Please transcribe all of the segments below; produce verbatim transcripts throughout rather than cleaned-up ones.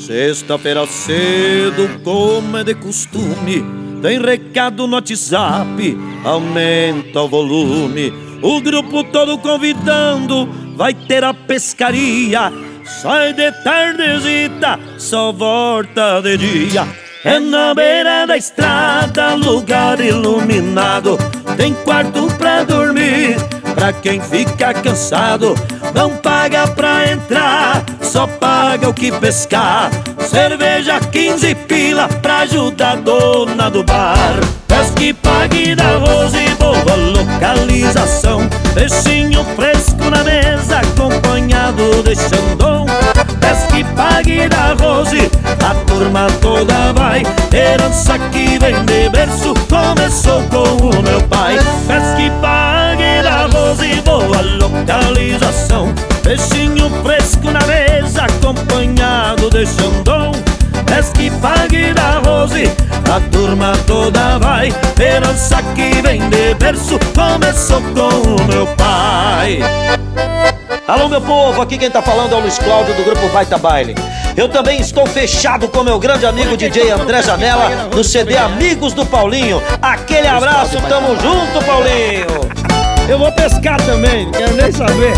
Sexta-feira cedo, como é de costume, tem recado no WhatsApp, aumenta o volume. O grupo todo convidando, vai ter a pescaria. Sai de tardezita, só volta de dia. É na beira da estrada, lugar iluminado. Tem quarto pra dormir, pra quem fica cansado. Não paga pra entrar, só paga o que pescar. Cerveja quinze pila pra ajudar a dona do bar. Pesque pague da arroz e boa localização. Peixinho fresco na mesa, acompanhado de Xandão. Pesque pague da arroz e a turma toda vai. Herança que vem de berço, começou com o meu pai. Pesque pague da arroz e boa localização. Peixinho fresco na mesa, acompanhado de Xandão. Pesque pague da arroz e a turma toda vai. Herança que vem de berço, começou com o meu pai. Alô, meu povo, aqui quem tá falando é o Luiz Cláudio do grupo Baita Baile. Eu também estou fechado com meu grande amigo D J André Janela no C D Amigos do Paulinho. Aquele abraço, tamo junto, Paulinho. Eu vou pescar também, não quero nem saber.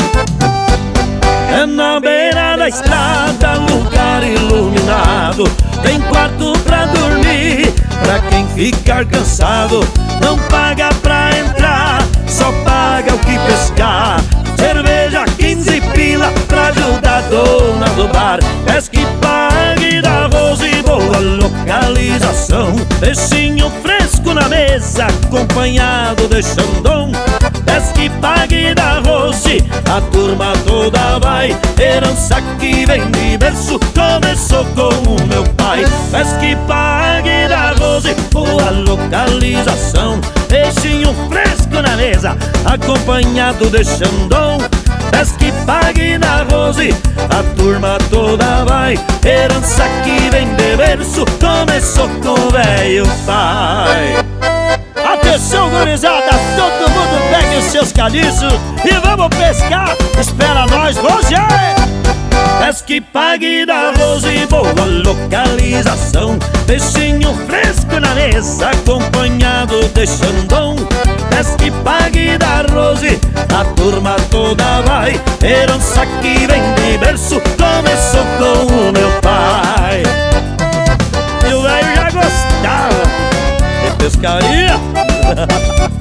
É na beira da estrada, lugar iluminado. Tem quarto pra dormir, pra quem ficar cansado. Não paga pra entrar, só paga o que pescar. Cerveja quinze pila pra ajudar a dona do bar. Pesque pague da arroz e boa localização. Peixinho fresco na mesa, acompanhado de Xandão. Pesque pague da arroz e a turma toda vai. Herança que vem de berço, começou com o meu pai. Pesque pague da arroz e boa localização. Peixinho fresco na mesa, acompanhado de Xandão. Pesque pague da arroz e a turma toda vai. Herança que vem de berço, começou com o velho pai. Atenção, gurizada, todo mundo pegue os seus caliços e vamos pescar. Espera nós, hoje é pesque pague da arroz e boa localização. Peixinho fresco na mesa, acompanhado de Xandão. Pesque pague da arroz e a turma toda vai. Herança que vem de berço, começou com o meu pai. E o velho já gostava de pescaria.